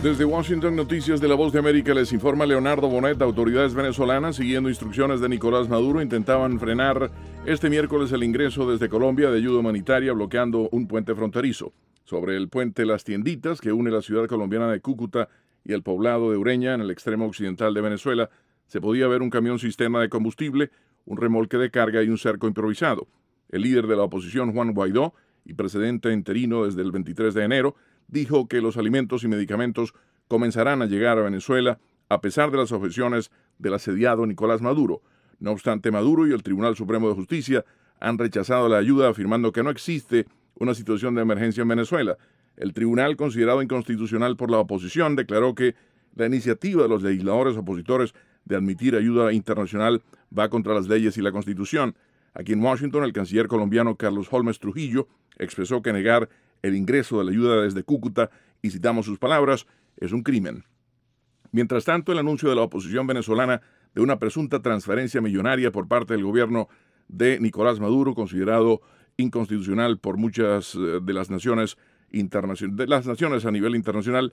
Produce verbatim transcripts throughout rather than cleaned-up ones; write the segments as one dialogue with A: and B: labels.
A: Desde Washington, Noticias de la Voz de América, les informa Leonardo Bonet. Autoridades venezolanas, siguiendo instrucciones de Nicolás Maduro, intentaban frenar este miércoles el ingreso desde Colombia de ayuda humanitaria, bloqueando un puente fronterizo. Sobre el puente Las Tienditas, que une la ciudad colombiana de Cúcuta y el poblado de Ureña, en el extremo occidental de Venezuela, se podía ver un camión cisterna de combustible, un remolque de carga y un cerco improvisado. El líder de la oposición, Juan Guaidó, y presidente interino desde el veintitrés de enero, dijo que los alimentos y medicamentos comenzarán a llegar a Venezuela a pesar de las objeciones del asediado Nicolás Maduro. No obstante, Maduro y el Tribunal Supremo de Justicia han rechazado la ayuda, afirmando que no existe una situación de emergencia en Venezuela. El tribunal, considerado inconstitucional por la oposición, declaró que la iniciativa de los legisladores opositores de admitir ayuda internacional va contra las leyes y la Constitución. Aquí en Washington, el canciller colombiano Carlos Holmes Trujillo expresó que negar el ingreso de la ayuda desde Cúcuta, y citamos sus palabras, es un crimen. Mientras tanto, el anuncio de la oposición venezolana de una presunta transferencia millonaria por parte del gobierno de Nicolás Maduro, considerado inconstitucional por muchas de las naciones internacionales, de las naciones a nivel internacional,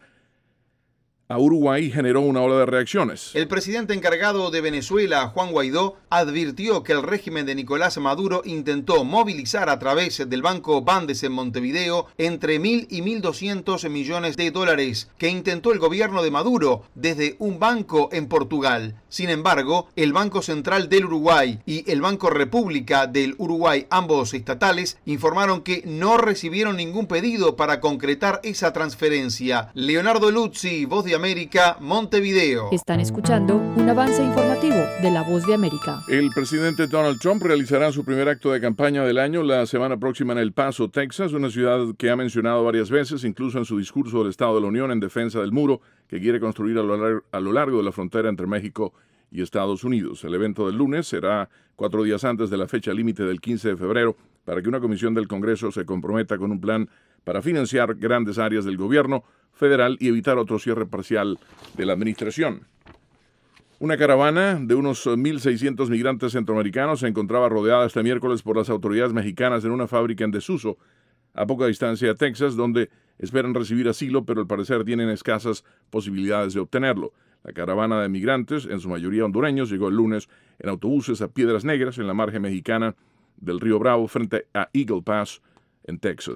A: a Uruguay generó una ola de reacciones.
B: El presidente encargado de Venezuela, Juan Guaidó, advirtió que el régimen de Nicolás Maduro intentó movilizar a través del Banco Bandes en Montevideo entre mil y mil doscientos millones de dólares que intentó el gobierno de Maduro desde un banco en Portugal. Sin embargo, el Banco Central del Uruguay y el Banco República del Uruguay, ambos estatales, informaron que no recibieron ningún pedido para concretar esa transferencia. Leonardo Luzzi, Voz de América, Montevideo.
C: Están escuchando un avance informativo de La Voz de América.
A: El presidente Donald Trump realizará su primer acto de campaña del año la semana próxima en El Paso, Texas, una ciudad que ha mencionado varias veces, incluso en su discurso del Estado de la Unión en defensa del muro que quiere construir a lo, lar- a lo largo de la frontera entre México y Estados Unidos. El evento del lunes será cuatro días antes de la fecha límite del quince de febrero para que una comisión del Congreso se comprometa con un plan para financiar grandes áreas del gobierno federal y evitar otro cierre parcial de la administración. Una caravana de unos mil seiscientos migrantes centroamericanos se encontraba rodeada este miércoles por las autoridades mexicanas en una fábrica en desuso, a poca distancia de Texas, donde esperan recibir asilo, pero al parecer tienen escasas posibilidades de obtenerlo. La caravana de migrantes, en su mayoría hondureños, llegó el lunes en autobuses a Piedras Negras, en la margen mexicana del río Bravo, frente a Eagle Pass, en Texas.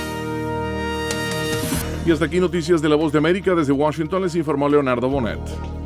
A: Y hasta aquí Noticias de la Voz de América. Desde Washington les informó Leonardo Bonet.